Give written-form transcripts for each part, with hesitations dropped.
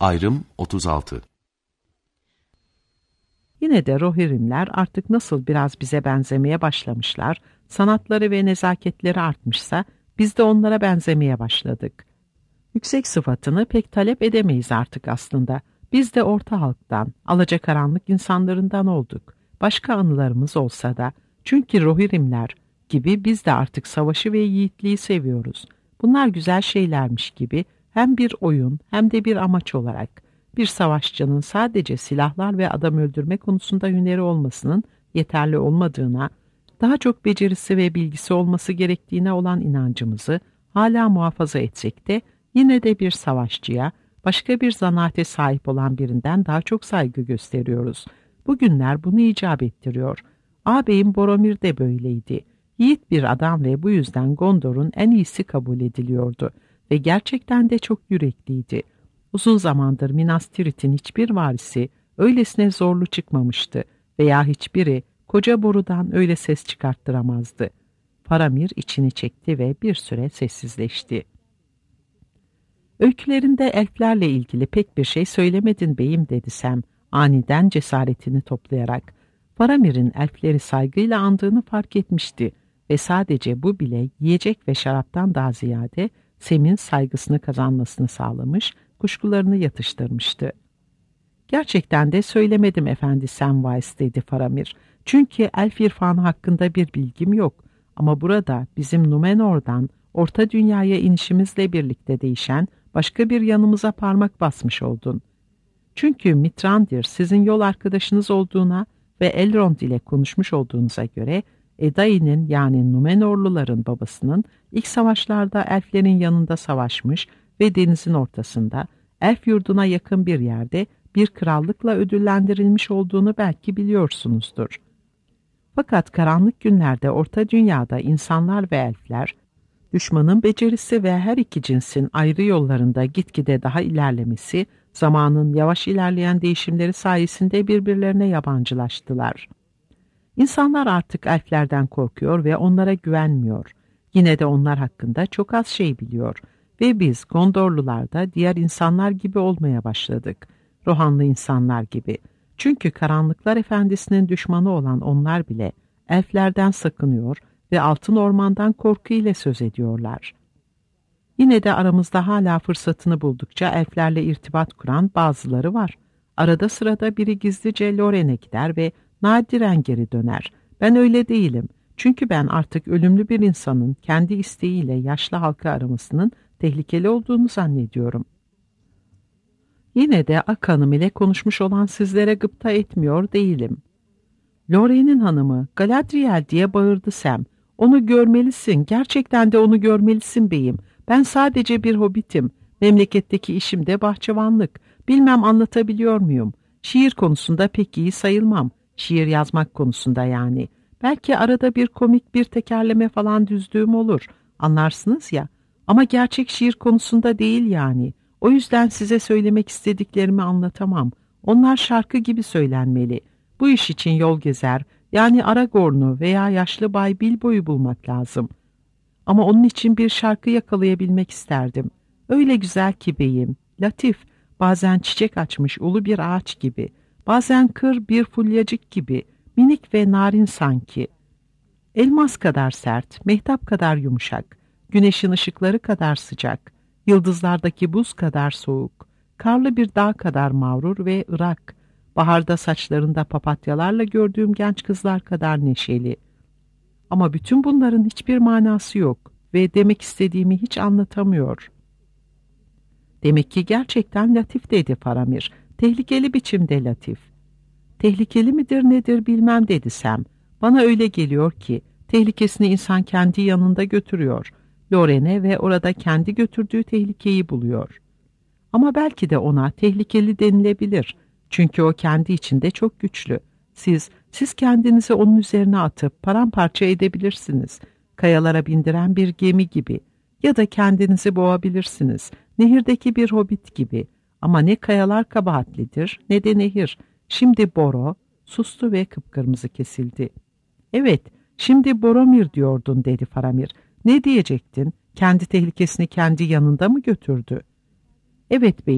Ayrım 36. Yine de Rohirrimler artık nasıl biraz bize benzemeye başlamışlar, sanatları ve nezaketleri artmışsa biz de onlara benzemeye başladık. Yüksek sıfatını pek talep edemeyiz artık aslında. Biz de orta halktan, alacakaranlık insanlarından olduk. Başka anılarımız olsa da, çünkü Rohirrimler gibi biz de artık savaşı ve yiğitliği seviyoruz. Bunlar güzel şeylermiş gibi hem bir oyun hem de bir amaç olarak bir savaşçının sadece silahlar ve adam öldürme konusunda hüneri olmasının yeterli olmadığına, daha çok becerisi ve bilgisi olması gerektiğine olan inancımızı hala muhafaza etsek de yine de bir savaşçıya, başka bir zanaate sahip olan birinden daha çok saygı gösteriyoruz. Bugünler bunu icap ettiriyor. Ağabeyim Boromir de böyleydi. Yiğit bir adam ve bu yüzden Gondor'un en iyisi kabul ediliyordu ve gerçekten de çok yürekliydi. Uzun zamandır Minas Tirith'in hiçbir varisi öylesine zorlu çıkmamıştı veya hiçbiri koca borudan öyle ses çıkarttıramazdı. Faramir içini çekti ve bir süre sessizleşti. Öykülerinde elflerle ilgili pek bir şey söylemedin beyim dedi Sam, aniden cesaretini toplayarak. Faramir'in elfleri saygıyla andığını fark etmişti ve sadece bu bile yiyecek ve şaraptan daha ziyade Sam'in saygısını kazanmasını sağlamış, kuşkularını yatıştırmıştı. Gerçekten de söylemedim efendi Samwise dedi Faramir. Çünkü elf irfanı hakkında bir bilgim yok. Ama burada bizim Númenor'dan Orta Dünya'ya inişimizle birlikte değişen başka bir yanımıza parmak basmış oldun. Çünkü Mithrandir sizin yol arkadaşınız olduğuna ve Elrond ile konuşmuş olduğunuza göre Edain'in yani Númenorluların babasının ilk savaşlarda elflerin yanında savaşmış ve denizin ortasında elf yurduna yakın bir yerde bir krallıkla ödüllendirilmiş olduğunu belki biliyorsunuzdur. Fakat karanlık günlerde Orta Dünya'da insanlar ve elfler, düşmanın becerisi ve her iki cinsin ayrı yollarında gitgide daha ilerlemesi, zamanın yavaş ilerleyen değişimleri sayesinde birbirlerine yabancılaştılar. İnsanlar artık elflerden korkuyor ve onlara güvenmiyor. Yine de onlar hakkında çok az şey biliyor ve biz Gondorlular da diğer insanlar gibi olmaya başladık. Rohanlı insanlar gibi. Çünkü karanlıklar efendisinin düşmanı olan onlar bile elflerden sakınıyor ve altın ormandan korku ile söz ediyorlar. Yine de aramızda hala fırsatını buldukça elflerle irtibat kuran bazıları var. Arada sırada biri gizlice Loren'e gider ve nadiren geri döner. Ben öyle değilim. Çünkü ben artık ölümlü bir insanın kendi isteğiyle yaşlı halkı aramasının tehlikeli olduğunu zannediyorum. Yine de Ak Hanım ile konuşmuş olan sizlere gıpta etmiyor değilim. Loren'in hanımı Galadriel diye bağırdı Sam. Onu görmelisin, gerçekten de onu görmelisin beyim. Ben sadece bir hobbitim. Memleketteki işim de bahçıvanlık. Bilmem anlatabiliyor muyum? Şiir konusunda pek iyi sayılmam. Şiir yazmak konusunda yani. Belki arada bir komik bir tekerleme falan düzdüğüm olur. Anlarsınız ya. Ama gerçek şiir konusunda değil yani. O yüzden size söylemek istediklerimi anlatamam. Onlar şarkı gibi söylenmeli. Bu iş için yol gezer, yani Aragorn'u veya yaşlı Bay Bilbo'yu bulmak lazım. Ama onun için bir şarkı yakalayabilmek isterdim. Öyle güzel ki beyim, latif, bazen çiçek açmış ulu bir ağaç gibi, bazen kır bir fulyacık gibi, minik ve narin sanki. Elmas kadar sert, mehtap kadar yumuşak, güneşin ışıkları kadar sıcak, yıldızlardaki buz kadar soğuk, karlı bir dağ kadar mağrur ve ırak, baharda saçlarında papatyalarla gördüğüm genç kızlar kadar neşeli. Ama bütün bunların hiçbir manası yok ve demek istediğimi hiç anlatamıyor. Demek ki gerçekten latif dedi Faramir. Tehlikeli biçimde latif. Tehlikeli midir nedir bilmem dedi Sam. Bana öyle geliyor ki tehlikesini insan kendi yanında götürüyor. Loren'e ve orada kendi götürdüğü tehlikeyi buluyor. Ama belki de ona tehlikeli denilebilir. Çünkü o kendi içinde çok güçlü. Siz kendinizi onun üzerine atıp paramparça edebilirsiniz. Kayalara bindiren bir gemi gibi. Ya da kendinizi boğabilirsiniz. Nehirdeki bir hobbit gibi. Ama ne kayalar kabahatlidir ne de nehir. Şimdi Boro sustu ve kıpkırmızı kesildi. Evet, şimdi Boromir diyordun dedi Faramir. Ne diyecektin? Kendi tehlikesini kendi yanında mı götürdü? Evet beyim,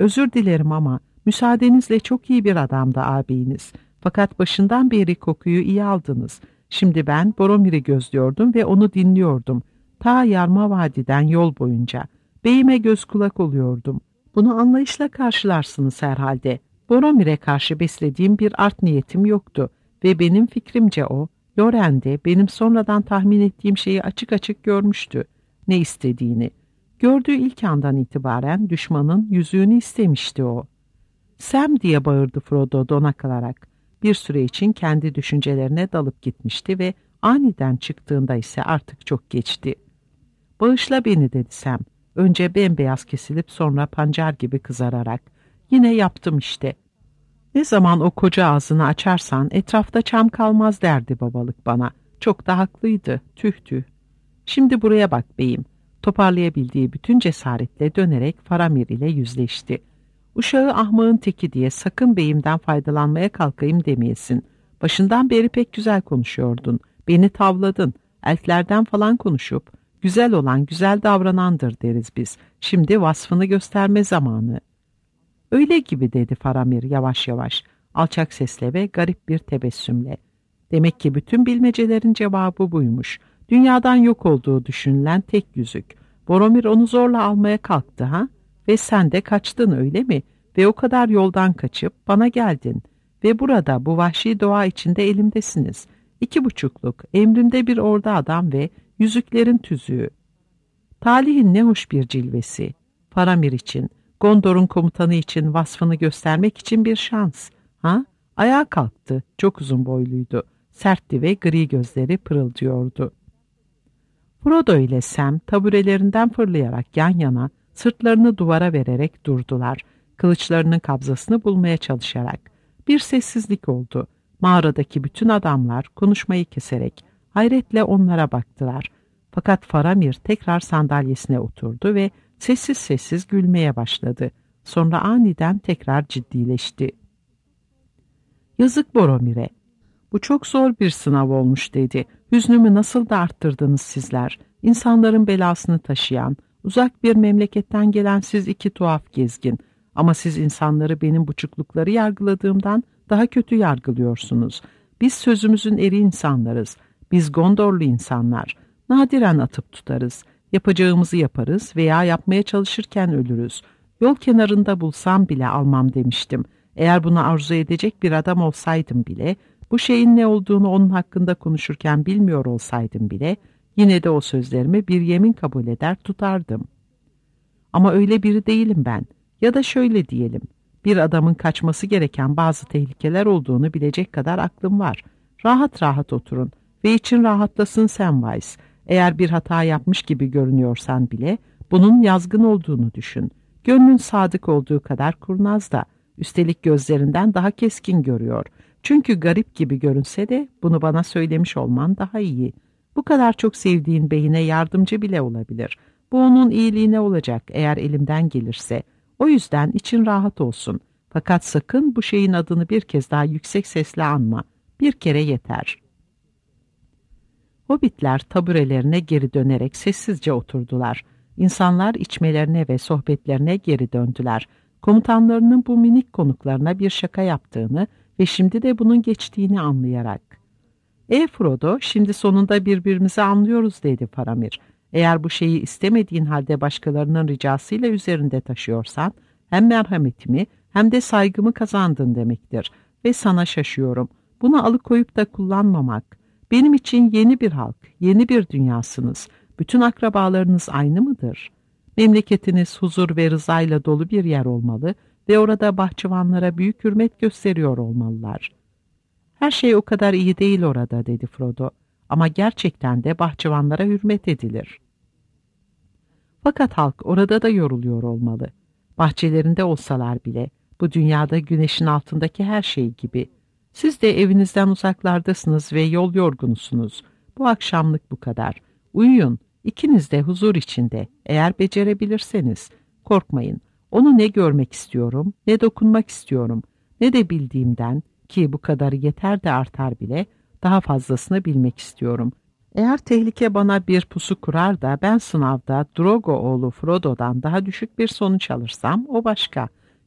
özür dilerim ama müsaadenizle çok iyi bir adamdı ağabeyiniz. Fakat başından beri kokuyu iyi aldınız. Şimdi ben Boromir'i gözlüyordum ve onu dinliyordum. Ta Yarma Vadi'den yol boyunca. Beyime göz kulak oluyordum. Bunu anlayışla karşılarsınız herhalde. Boromir'e karşı beslediğim bir art niyetim yoktu ve benim fikrimce o, Loren'de benim sonradan tahmin ettiğim şeyi açık açık görmüştü. Ne istediğini. Gördüğü ilk andan itibaren düşmanın yüzüğünü istemişti o. Sam diye bağırdı Frodo dona kalarak. Bir süre için kendi düşüncelerine dalıp gitmişti ve aniden çıktığında ise artık çok geçti. Bağışla beni dedi Sam. Önce bembeyaz kesilip sonra pancar gibi kızararak. Yine yaptım işte. Ne zaman o koca ağzını açarsan etrafta çam kalmaz derdi babalık bana. Çok da haklıydı. Tüh tüh. Şimdi buraya bak beyim. Toparlayabildiği bütün cesaretle dönerek Faramir ile yüzleşti. Uşağı ahmağın teki diye sakın beyimden faydalanmaya kalkayım demeyesin. Başından beri pek güzel konuşuyordun. Beni tavladın. Elflerden falan konuşup güzel olan güzel davranandır deriz biz. Şimdi vasfını gösterme zamanı. Öyle gibi dedi Faramir yavaş yavaş, alçak sesle ve garip bir tebessümle. Demek ki bütün bilmecelerin cevabı buymuş. Dünyadan yok olduğu düşünülen tek yüzük. Boromir onu zorla almaya kalktı ha? Ve sen de kaçtın öyle mi? Ve o kadar yoldan kaçıp bana geldin. Ve burada bu vahşi doğa içinde elimdesiniz. 2,5'luk, emrimde bir ordu adam ve yüzüklerin tüzüğü. Talihin ne hoş bir cilvesi. Faramir için, Gondor'un komutanı için vasfını göstermek için bir şans. Ha? Ayağa kalktı. Çok uzun boyluydu. Sertti ve gri gözleri pırıldıyordu. Frodo ile Sam taburelerinden fırlayarak yan yana, sırtlarını duvara vererek durdular. Kılıçlarının kabzasını bulmaya çalışarak. Bir sessizlik oldu. Mağaradaki bütün adamlar konuşmayı keserek hayretle onlara baktılar. Fakat Faramir tekrar sandalyesine oturdu ve sessiz sessiz gülmeye başladı. Sonra aniden tekrar ciddileşti. Yazık Boromir'e. Bu çok zor bir sınav olmuş dedi. Hüznümü nasıl da arttırdınız sizler. İnsanların belasını taşıyan, uzak bir memleketten gelen siz iki tuhaf gezgin. Ama siz insanları benim buçuklukları yargıladığımdan daha kötü yargılıyorsunuz. Biz sözümüzün eri insanlarız. Biz Gondorlu insanlar. Nadiren atıp tutarız. Yapacağımızı yaparız veya yapmaya çalışırken ölürüz. Yol kenarında bulsam bile almam demiştim. Eğer bunu arzu edecek bir adam olsaydım bile, bu şeyin ne olduğunu onun hakkında konuşurken bilmiyor olsaydım bile, yine de o sözlerimi bir yemin kabul eder tutardım. Ama öyle biri değilim ben. Ya da şöyle diyelim, bir adamın kaçması gereken bazı tehlikeler olduğunu bilecek kadar aklım var. Rahat rahat oturun ve için rahatlasın Samwise. Eğer bir hata yapmış gibi görünüyorsan bile, bunun yazgın olduğunu düşün. Gönlün sadık olduğu kadar kurnaz da, üstelik gözlerinden daha keskin görüyor. Çünkü garip gibi görünse de bunu bana söylemiş olman daha iyi. Bu kadar çok sevdiğin beyine yardımcı bile olabilir. Bu onun iyiliğine olacak eğer elimden gelirse. O yüzden için rahat olsun. Fakat sakın bu şeyin adını bir kez daha yüksek sesle anma. Bir kere yeter. Hobbitler taburelerine geri dönerek sessizce oturdular. İnsanlar içmelerine ve sohbetlerine geri döndüler. Komutanlarının bu minik konuklarına bir şaka yaptığını ve şimdi de bunun geçtiğini anlayarak. Frodo, şimdi sonunda birbirimizi anlıyoruz dedi Faramir. Eğer bu şeyi istemediğin halde başkalarının ricasıyla üzerinde taşıyorsan, hem merhametimi hem de saygımı kazandın demektir. Ve sana şaşıyorum. Bunu alıkoyup da kullanmamak. Benim için yeni bir halk, yeni bir dünyasınız. Bütün akrabalarınız aynı mıdır? Memleketiniz huzur ve rızayla dolu bir yer olmalı ve orada bahçıvanlara büyük hürmet gösteriyor olmalılar. Her şey o kadar iyi değil orada dedi Frodo. Ama gerçekten de bahçıvanlara hürmet edilir. Fakat halk orada da yoruluyor olmalı. Bahçelerinde olsalar bile bu dünyada güneşin altındaki her şey gibi. Siz de evinizden uzaklardasınız ve yol yorgunusunuz. Bu akşamlık bu kadar. Uyuyun, ikiniz de huzur içinde eğer becerebilirseniz. Korkmayın, onu ne görmek istiyorum, ne dokunmak istiyorum, ne de bildiğimden ki bu kadarı yeter de artar bile daha fazlasını bilmek istiyorum. Eğer tehlike bana bir pusu kurar da ben sınavda Drogo oğlu Frodo'dan daha düşük bir sonuç alırsam o başka.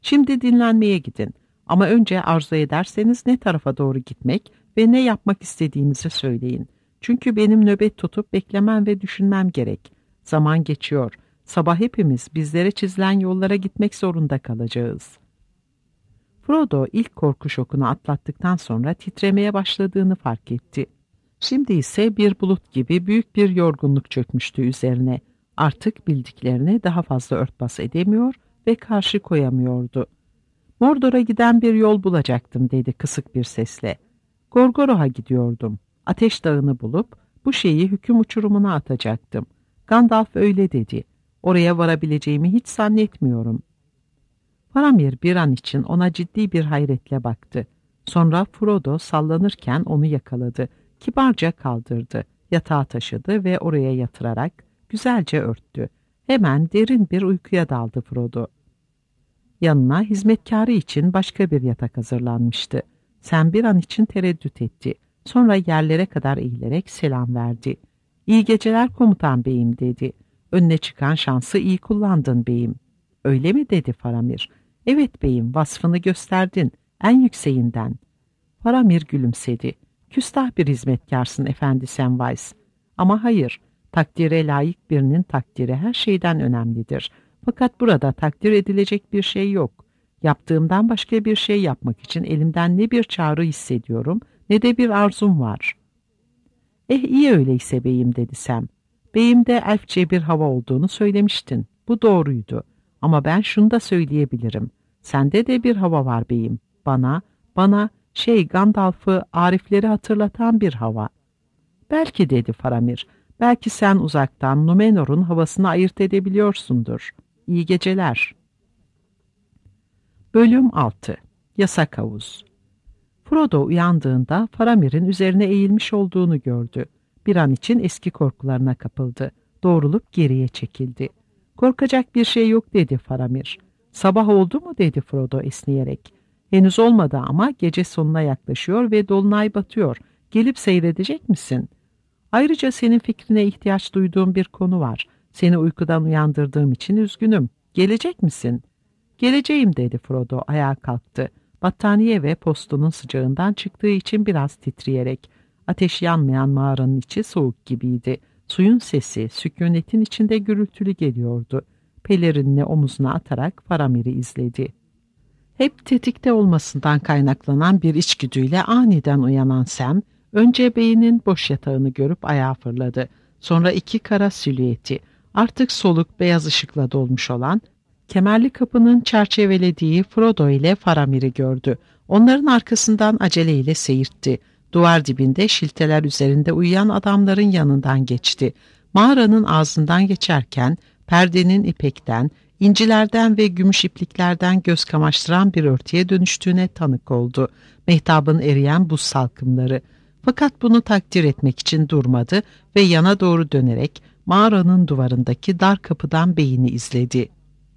Şimdi dinlenmeye gidin. Ama önce arzu ederseniz ne tarafa doğru gitmek ve ne yapmak istediğinizi söyleyin. Çünkü benim nöbet tutup beklemem ve düşünmem gerek. Zaman geçiyor. Sabah hepimiz bizlere çizilen yollara gitmek zorunda kalacağız. Frodo ilk korku şokunu atlattıktan sonra titremeye başladığını fark etti. Şimdi ise bir bulut gibi büyük bir yorgunluk çökmüştü üzerine. Artık bildiklerini daha fazla örtbas edemiyor ve karşı koyamıyordu. Mordor'a giden bir yol bulacaktım dedi kısık bir sesle. Gorgoroth'a gidiyordum. Ateş Dağı'nı bulup bu şeyi hüküm uçurumuna atacaktım. Gandalf öyle dedi. Oraya varabileceğimi hiç zannetmiyorum. Faramir bir an için ona ciddi bir hayretle baktı. Sonra Frodo sallanırken onu yakaladı. Kibarca kaldırdı. Yatağa taşıdı ve oraya yatırarak güzelce örttü. Hemen derin bir uykuya daldı Frodo. Yanına hizmetkarı için başka bir yatak hazırlanmıştı. Sam bir an için tereddüt etti. Sonra yerlere kadar eğilerek selam verdi. "İyi geceler komutan beyim" dedi. "Önüne çıkan şansı iyi kullandın beyim." "Öyle mi?" dedi Faramir. "Evet beyim, vasfını gösterdin. En yükseğinden." Faramir gülümsedi. "Küstah bir hizmetkarsın efendi Samwise. Ama hayır, takdire layık birinin takdiri her şeyden önemlidir. Fakat burada takdir edilecek bir şey yok. Yaptığımdan başka bir şey yapmak için elimden ne bir çağrı hissediyorum ne de bir arzum var." "İyi öyleyse beyim" dedi Sam. "Beyimde elfçe bir hava olduğunu söylemiştin. Bu doğruydu. Ama ben şunu da söyleyebilirim. Sende de bir hava var beyim. Bana Gandalf'ı, Arifleri hatırlatan bir hava." "Belki" dedi Faramir. "Belki sen uzaktan Númenor'un havasını ayırt edebiliyorsundur. İyi geceler." Bölüm 6. Yasak Havuz. Frodo uyandığında Faramir'in üzerine eğilmiş olduğunu gördü. Bir an için eski korkularına kapıldı. Doğrulup geriye çekildi. "Korkacak bir şey yok" dedi Faramir. "Sabah oldu mu?" dedi Frodo esneyerek. "Henüz olmadı ama gece sonuna yaklaşıyor ve dolunay batıyor. Gelip seyredecek misin? Ayrıca senin fikrine ihtiyaç duyduğum bir konu var. Seni uykudan uyandırdığım için üzgünüm. Gelecek misin?" "Geleceğim" dedi Frodo ayağa kalktı. Battaniye ve postunun sıcağından çıktığı için biraz titreyerek. Ateş yanmayan mağaranın içi soğuk gibiydi. Suyun sesi sükunetin içinde gürültülü geliyordu. Pelerinini omuzuna atarak Faramir'i izledi. Hep tetikte olmasından kaynaklanan bir içgüdüyle aniden uyanan Sam, önce beyinin boş yatağını görüp ayağa fırladı. Sonra iki kara silüeti, artık soluk beyaz ışıkla dolmuş olan, kemerli kapının çerçevelediği Frodo ile Faramir'i gördü. Onların arkasından aceleyle seyirtti. Duvar dibinde şilteler üzerinde uyuyan adamların yanından geçti. Mağaranın ağzından geçerken perdenin ipekten, incilerden ve gümüş ipliklerden göz kamaştıran bir örtüye dönüştüğüne tanık oldu. Mehtabın eriyen buz salkımları. Fakat bunu takdir etmek için durmadı ve yana doğru dönerek mağaranın duvarındaki dar kapıdan beyini izledi.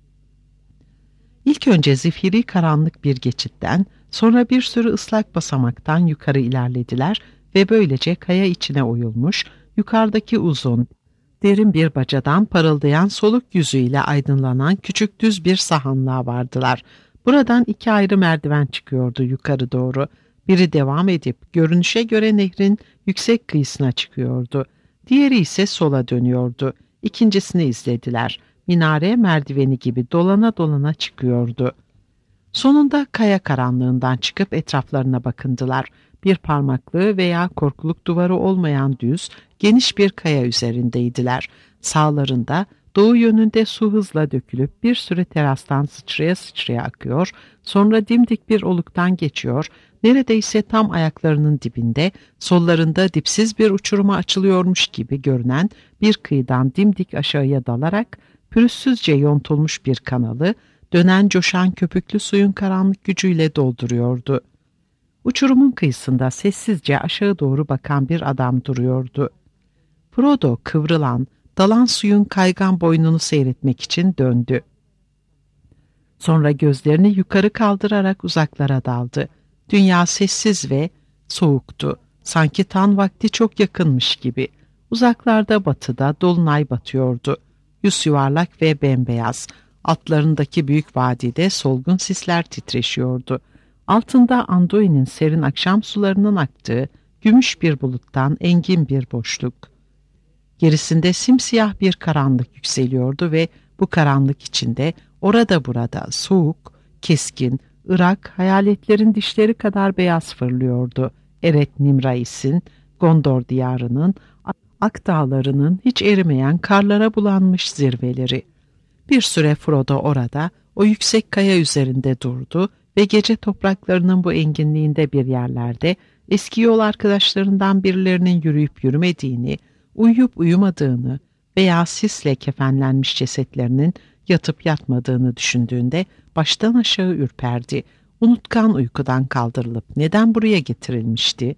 İlk önce zifiri karanlık bir geçitten, sonra bir sürü ıslak basamaktan yukarı ilerlediler ve böylece kaya içine oyulmuş, yukarıdaki uzun, derin bir bacadan parıldayan soluk yüzüyle aydınlanan küçük düz bir sahanlığa vardılar. Buradan iki ayrı merdiven çıkıyordu yukarı doğru. Biri devam edip görünüşe göre nehrin yüksek kıyısına çıkıyordu. Diğeri ise sola dönüyordu. İkincisini izlediler. Minare merdiveni gibi dolana dolana çıkıyordu. Sonunda kaya karanlığından çıkıp etraflarına bakındılar. Bir parmaklığı veya korkuluk duvarı olmayan düz, geniş bir kaya üzerindeydiler. Sağlarında doğu yönünde su hızla dökülüp bir süre terastan sıçraya sıçraya akıyor, sonra dimdik bir oluktan geçiyor, neredeyse tam ayaklarının dibinde, sollarında dipsiz bir uçuruma açılıyormuş gibi görünen bir kıyıdan dimdik aşağıya dalarak, pürüzsüzce yontulmuş bir kanalı, dönen coşan köpüklü suyun karanlık gücüyle dolduruyordu. Uçurumun kıyısında sessizce aşağı doğru bakan bir adam duruyordu. Frodo kıvrılan, dalan suyun kaygan boynunu seyretmek için döndü. Sonra gözlerini yukarı kaldırarak uzaklara daldı. Dünya sessiz ve soğuktu. Sanki tan vakti çok yakınmış gibi. Uzaklarda batıda dolunay batıyordu. Yüz yuvarlak ve bembeyaz. Altlarındaki büyük vadide solgun sisler titreşiyordu. Altında Anduin'in serin akşam sularının aktığı gümüş bir buluttan engin bir boşluk. Gerisinde simsiyah bir karanlık yükseliyordu ve bu karanlık içinde orada burada soğuk, keskin, ırak hayaletlerin dişleri kadar beyaz fırlıyordu. Eret Nimrais'in, Gondor diyarının, Ak dağlarının hiç erimeyen karlara bulanmış zirveleri. Bir süre Frodo orada, o yüksek kaya üzerinde durdu ve gece topraklarının bu enginliğinde bir yerlerde eski yol arkadaşlarından birilerinin yürüyüp yürümediğini, uyuyup uyumadığını veya sisle kefenlenmiş cesetlerinin yatıp yatmadığını düşündüğünde baştan aşağı ürperdi. Unutkan uykudan kaldırılıp neden buraya getirilmişti?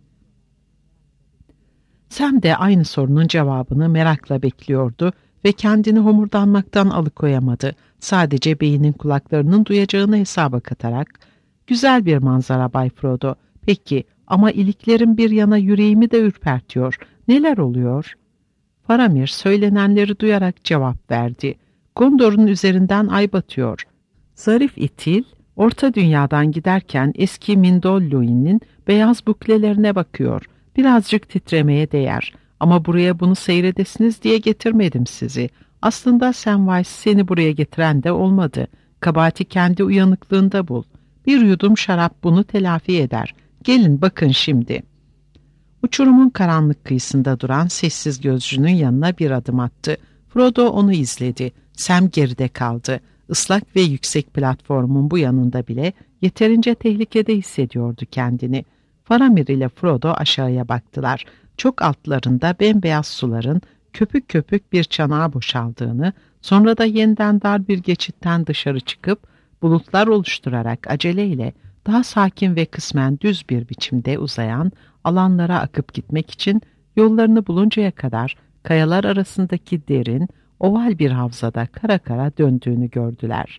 Sam de aynı sorunun cevabını merakla bekliyordu ve kendini homurdanmaktan alıkoyamadı. Sadece beynin kulaklarının duyacağını hesaba katarak, "Güzel bir manzara Bay Frodo. Peki ama iliklerim bir yana yüreğimi de ürpertiyor. Neler oluyor?" Faramir söylenenleri duyarak cevap verdi. "Gondor'un üzerinden ay batıyor. Zarif İtil, Orta Dünya'dan giderken eski Mindolluin'in beyaz buklelerine bakıyor. Birazcık titremeye değer. Ama buraya bunu seyredesiniz diye getirmedim sizi. Aslında Samwise seni buraya getiren de olmadı. Kabahati kendi uyanıklığında bul. Bir yudum şarap bunu telafi eder. Gelin bakın şimdi." Uçurumun karanlık kıyısında duran sessiz gözcünün yanına bir adım attı. Frodo onu izledi. Sam geride kaldı. Islak ve yüksek platformun bu yanında bile yeterince tehlikede hissediyordu kendini. Faramir ile Frodo aşağıya baktılar. Çok altlarında bembeyaz suların köpük köpük bir çanağa boşaldığını, sonra da yeniden dar bir geçitten dışarı çıkıp bulutlar oluşturarak aceleyle daha sakin ve kısmen düz bir biçimde uzayan alanlara akıp gitmek için yollarını buluncaya kadar kayalar arasındaki derin, oval bir havzada kara kara döndüğünü gördüler.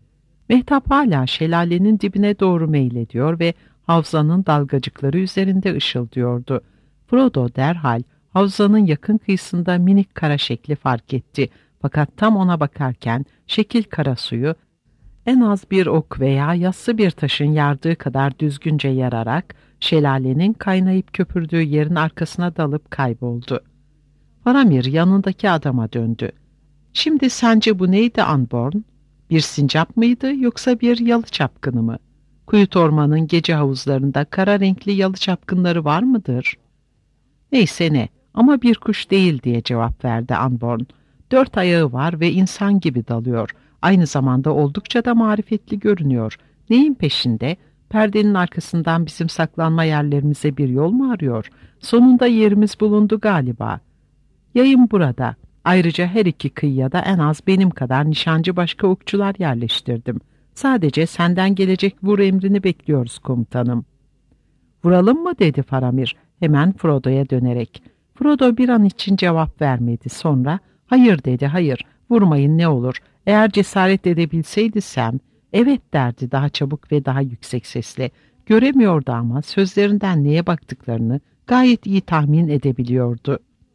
Mehtap hala şelalenin dibine doğru meylediyor ve havzanın dalgacıkları üzerinde ışıldıyordu. Frodo derhal havzanın yakın kıyısında minik kara şekli fark etti. Fakat tam ona bakarken şekil kara suyu en az bir ok veya yassı bir taşın yardığı kadar düzgünce yararak şelalenin kaynayıp köpürdüğü yerin arkasına dalıp kayboldu. Faramir yanındaki adama döndü. "Şimdi sence bu neydi Anborn? Bir sincap mıydı yoksa bir yalı çapkını mı? Kuyut ormanın gece havuzlarında kara renkli yalı çapkınları var mıdır?" "Neyse ne, ama bir kuş değil," diye cevap verdi Anborn. "4 ayağı var ve insan gibi dalıyor. Aynı zamanda oldukça da marifetli görünüyor. Neyin peşinde? Perdenin arkasından bizim saklanma yerlerimize bir yol mu arıyor? Sonunda yerimiz bulundu galiba. Yayım burada. Ayrıca her iki kıyıya da en az benim kadar nişancı başka okçular yerleştirdim. Sadece senden gelecek vur emrini bekliyoruz komutanım." "Vuralım mı?" dedi Faramir hemen Frodo'ya dönerek. Frodo bir an için cevap vermedi. Sonra "Hayır," dedi, "hayır, vurmayın ne olur. Eğer cesaret edebilseydi Sam, evet derdi daha çabuk ve daha yüksek sesle. Göremiyordu ama sözlerinden neye baktıklarını gayet iyi tahmin edebiliyordu.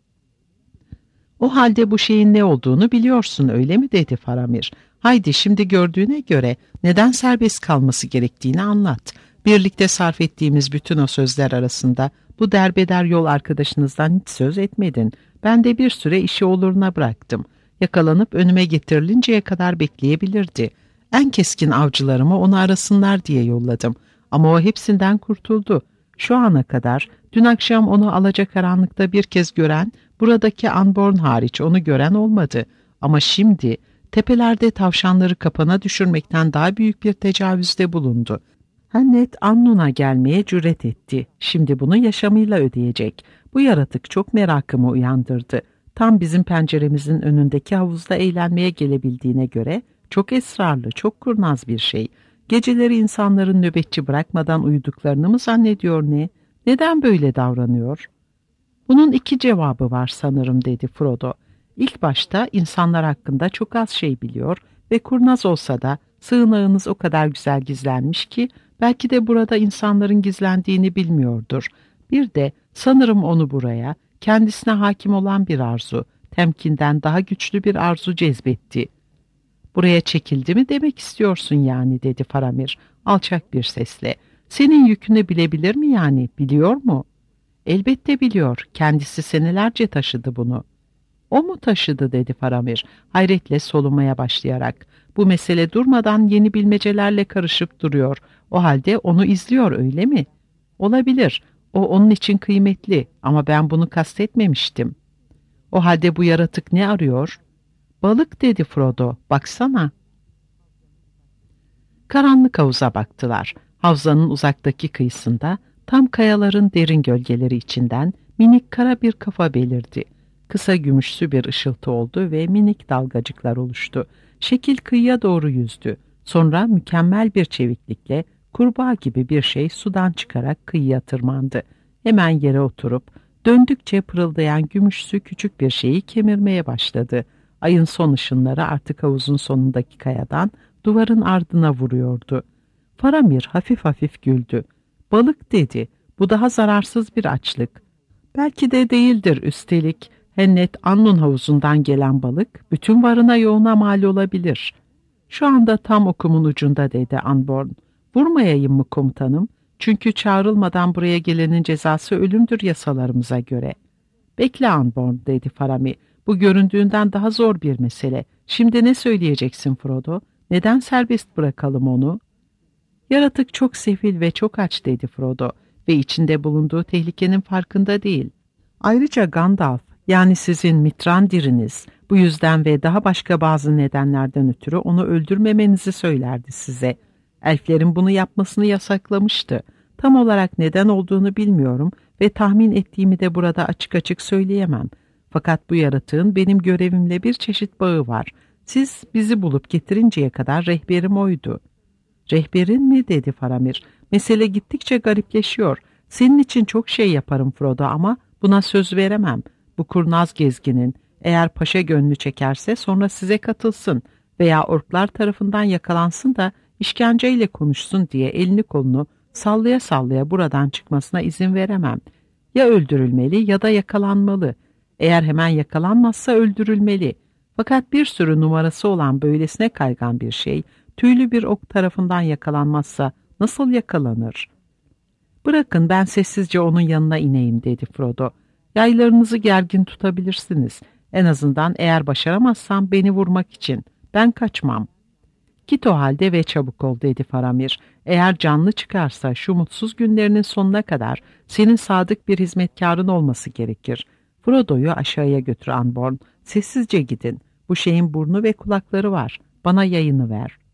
"O halde bu şeyin ne olduğunu biliyorsun, öyle mi?" dedi Faramir. "Haydi şimdi gördüğüne göre neden serbest kalması gerektiğini anlat. Birlikte sarf ettiğimiz bütün o sözler arasında bu derbeder yol arkadaşınızdan hiç söz etmedin. Ben de bir süre işi oluruna bıraktım. Yakalanıp önüme getirilinceye kadar bekleyebilirdi. En keskin avcılarımı onu arasınlar diye yolladım. Ama o hepsinden kurtuldu. Şu ana kadar dün akşam onu alacakaranlıkta bir kez gören, buradaki Anborn hariç onu gören olmadı. Ama şimdi tepelerde tavşanları kapana düşürmekten daha büyük bir tecavüzde bulundu. Hennet Annun'a gelmeye cüret etti. Şimdi bunu yaşamıyla ödeyecek. Bu yaratık çok merakımı uyandırdı. Tam bizim penceremizin önündeki havuzda eğlenmeye gelebildiğine göre çok esrarlı, çok kurnaz bir şey. Geceleri insanların nöbetçi bırakmadan uyuduklarını mı zannediyor ne? Neden böyle davranıyor?" "Bunun 2 cevabı var sanırım," dedi Frodo. "İlk başta insanlar hakkında çok az şey biliyor ve kurnaz olsa da sığınağınız o kadar güzel gizlenmiş ki belki de burada insanların gizlendiğini bilmiyordur. Bir de sanırım onu buraya kendisine hakim olan bir arzu, temkinden daha güçlü bir arzu cezbetti." Buraya çekildi mi demek istiyorsun yani, dedi Faramir alçak bir sesle. Senin yükünü bilebilir mi yani, biliyor mu? Elbette biliyor, kendisi senelerce taşıdı bunu. O mu taşıdı, dedi Faramir hayretle solumaya başlayarak. Bu mesele durmadan yeni bilmecelerle karışıp duruyor. O halde onu izliyor, öyle mi? Olabilir, o onun için kıymetli ama ben bunu kastetmemiştim. O halde bu yaratık ne arıyor? Balık, dedi Frodo, baksana. Karanlık havuza baktılar. Havzanın uzaktaki kıyısında, tam kayaların derin gölgeleri içinden minik kara bir kafa belirdi. Kısa gümüşsü bir ışıltı oldu ve minik dalgacıklar oluştu. Şekil kıyıya doğru yüzdü. Sonra mükemmel bir çeviklikle kurbağa gibi bir şey sudan çıkarak kıyıya tırmandı. Hemen yere oturup döndükçe pırıldayan gümüşsü küçük bir şeyi kemirmeye başladı. Ayın son ışınları artık havuzun sonundaki kayadan duvarın ardına vuruyordu. Faramir hafif hafif güldü. Balık, dedi, bu daha zararsız bir açlık. Belki de değildir üstelik. Hennet Annun havuzundan gelen balık bütün varına yoğuna mal olabilir. Şu anda tam okumun ucunda, dedi Anborn. Vurmayayım mı komutanım? Çünkü çağrılmadan buraya gelenin cezası ölümdür yasalarımıza göre. Bekle Anborn, dedi Faramir. Bu göründüğünden daha zor bir mesele. Şimdi ne söyleyeceksin Frodo? Neden serbest bırakalım onu? Yaratık çok sefil ve çok aç, dedi Frodo ve içinde bulunduğu tehlikenin farkında değil. Ayrıca Gandalf, yani sizin Mitrandir'iniz, bu yüzden ve daha başka bazı nedenlerden ötürü onu öldürmemenizi söylerdi size. Elflerin bunu yapmasını yasaklamıştı. Tam olarak neden olduğunu bilmiyorum ve tahmin ettiğimi de burada açık açık söyleyemem. Fakat bu yaratığın benim görevimle bir çeşit bağı var. Siz bizi bulup getirinceye kadar rehberim oydu. Rehberin mi, dedi Faramir. Mesele gittikçe garipleşiyor. Senin için çok şey yaparım Frodo ama buna söz veremem. Bu kurnaz gezginin eğer paşa gönlü çekerse sonra size katılsın veya orklar tarafından yakalansın da işkenceyle konuşsun diye elini kolunu sallaya sallaya buradan çıkmasına izin veremem. Ya öldürülmeli ya da yakalanmalı. Eğer hemen yakalanmazsa öldürülmeli. Fakat bir sürü numarası olan böylesine kaygan bir şey tüylü bir ok tarafından yakalanmazsa nasıl yakalanır? Bırakın ben sessizce onun yanına ineyim, dedi Frodo. Yaylarınızı gergin tutabilirsiniz. En azından eğer başaramazsam beni vurmak için. Ben kaçmam. Git o halde ve çabuk ol, dedi Faramir. Eğer canlı çıkarsa şu mutsuz günlerinin sonuna kadar senin sadık bir hizmetkarın olması gerekir. Frodo'yu aşağıya götür Anborn. Sessizce gidin. Bu şeyin burnu ve kulakları var. Bana yayını ver.